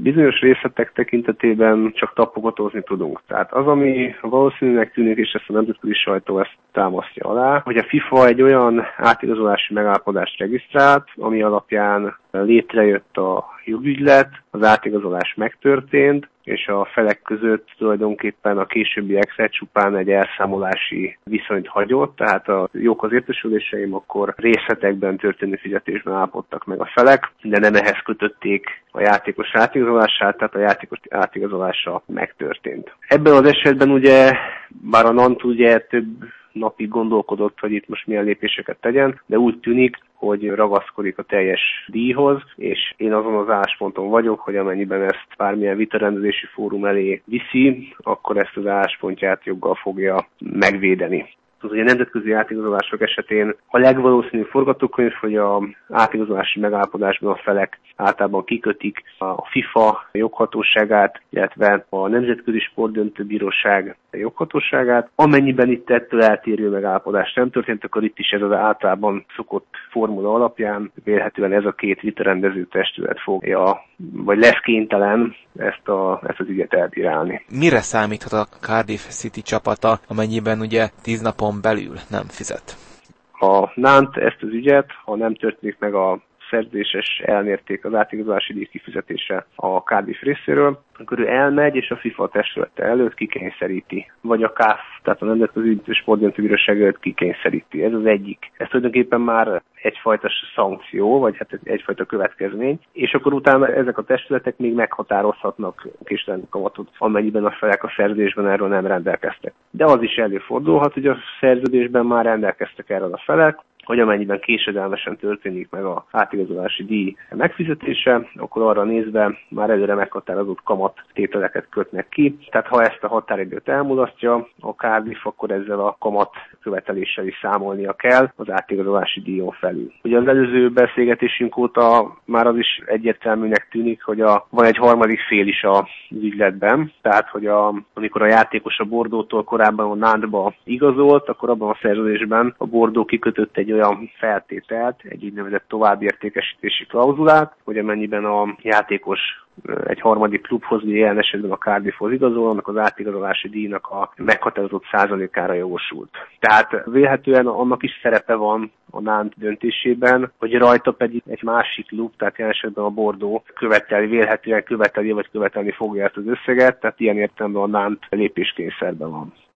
Bizonyos részletek tekintetében csak tapogatózni tudunk. Tehát az, ami valószínűleg tűnik, és ezt a nemzetközi sajtó ezt támasztja alá, hogy a FIFA egy olyan átigazolási megállapodást regisztrált, ami alapján létrejött a jogügylet, az átigazolás megtörtént, és a felek között tulajdonképpen a későbbiekre csupán egy elszámolási viszonyt hagyott, tehát a jók az értesüléseim, akkor részletekben történő fizetésben állapodtak meg a felek, de nem ehhez kötötték a játékos átigazolását, tehát a játékos átigazolása megtörtént. Ebben az esetben ugye, bár a NANT ugye több napig gondolkodott, hogy itt most milyen lépéseket tegyen, de úgy tűnik, hogy ragaszkodik a teljes díjhoz, és én azon az állásponton vagyok, hogy amennyiben ezt bármilyen vitarendezési fórum elé viszi, akkor ezt az álláspontját joggal fogja megvédeni. Az ugye nemzetközi átigazolások esetén a legvalószínűbb forgatókönyv, hogy a átigazolási megállapodásban a felek általában kikötik a FIFA joghatóságát, illetve a Nemzetközi Sportdöntőbíróság joghatóságát. Amennyiben itt ettől eltérő megállapodás nem történt, akkor itt is ez az általában szokott formula alapján vélhetően ez a két vitarendező testület fogja, vagy lesz kénytelen ezt az ügyet elbírálni. Mire számíthat a Cardiff City csapata, amennyiben ugye 10 napon belül nem fizet? A NANT ezt az ügyet, ha nem történik meg a szerződéses elmérték az átigazolási díj kifizetése a Cardiff részéről, akkor ő elmegy, és a FIFA testülete előtt kikényszeríti. Vagy a CAF, tehát a Nemzetközi Sportdöntőbíróság előtt kikényszeríti. Ez az egyik. Ez tulajdonképpen már egyfajta szankció, vagy hát egyfajta következmény, és akkor utána ezek a testületek még meghatározhatnak késedelmi kamatot, amennyiben a felek a szerződésben erről nem rendelkeztek. De az is előfordulhat, hogy a szerződésben már rendelkeztek erről a felek, hogy amennyiben késedelmesen történik meg a átigazolási díj megfizetése, akkor arra nézve már előre meghatározott kamattételeket kötnek ki. Tehát ha ezt a határidőt elmulasztja a Cardiff, akkor ezzel a kamat követeléssel is számolnia kell az átigazolási díjon felül. Ugye az előző beszélgetésünk óta már az is egyértelműnek tűnik, hogy van egy harmadik fél is az ügyletben, tehát hogy amikor a játékos a Bordeaux-tól korábban a Nantba igazolt, akkor abban a szerződésben a Bordeaux kikötött egy olyan feltételt, egy úgynevezett továbbértékesítési klauzulát, hogy amennyiben a játékos egy harmadik klubhoz, ugye jelen esetben a Cardiffhoz igazol, annak az átigazolási díjnak a meghatározott százalékára jogosult. Tehát vélhetően annak is szerepe van a NANT döntésében, hogy rajta pedig egy másik klub, tehát jelen esetben a Bordeaux vélhetően követeli vagy követelni fogja ezt az összeget, tehát ilyen értelemben a NANT lépéskényszerben van.